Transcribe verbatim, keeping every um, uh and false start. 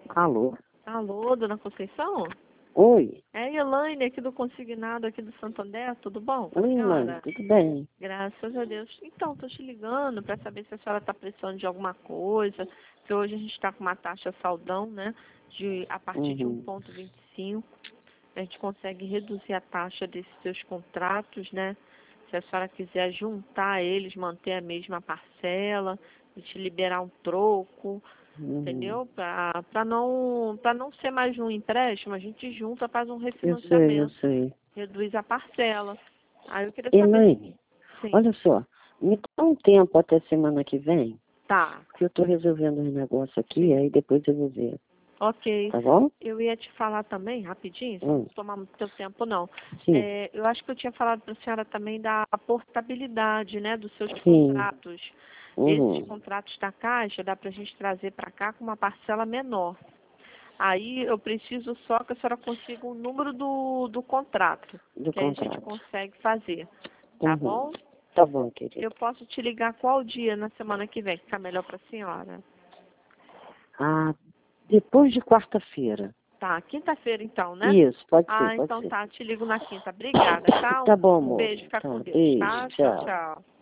Alô? Alô, dona Conceição? Oi. É a Elaine aqui do Consignado, aqui do Santander, tudo bom? com a Oi, senhora? mãe, tudo bem? Graças a Deus. Então, tô te ligando para saber se a senhora está precisando de alguma coisa, que hoje a gente está com uma taxa saldão, né, de, a partir de Uhum. um vírgula vinte e cinco. A gente consegue reduzir a taxa desses seus contratos, né? Se a senhora quiser juntar eles, manter a mesma parcela, e te liberar um troco, Uhum. entendeu? Para não, para não ser mais um empréstimo, a gente junta, faz um Eu sei, eu refinanciamento, sei. reduz a parcela. Aí eu queria E, saber. mãe, Sim, olha só, me dá um tempo até semana que vem, tá. que eu tô resolvendo um negócio aqui, Sim. aí depois eu vou ver. Ok. Tá bom? Eu ia te falar também, rapidinho, se não Hum. tomar muito teu tempo, não. Sim, É, eu acho que eu tinha falado para a senhora também da portabilidade, né, dos seus sim. contratos. Esses Uhum. contratos da Caixa dá para a gente trazer para cá com uma parcela menor. Aí eu preciso só que a senhora consiga o número do, do contrato, Do que aí a gente contrato. consegue fazer. Tá Uhum. bom? Tá bom, Eu querida. posso te ligar qual dia na semana que vem, que fica melhor para a senhora? Ah, depois de quarta-feira. Tá, quinta-feira então, né? Isso, pode ser, Ah, pode então ser. tá, te ligo na quinta. Obrigada, tá? Tá bom, Um amor. beijo, fica Tá, com Deus, beijo, tá? Tchau, tchau. tchau.